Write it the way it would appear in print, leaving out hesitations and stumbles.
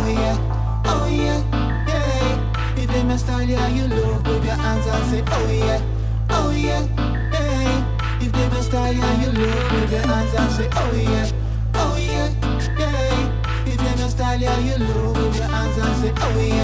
yeah, oh yeah, yeah. If them a style, yeah, you love, wave your hands and say, oh yeah, oh yeah, yeah. If them a style, yeah, you love, wave your hands and say, oh yeah, oh yeah, yeah. If them a style, yeah, you love, wave your hands and say, oh yeah.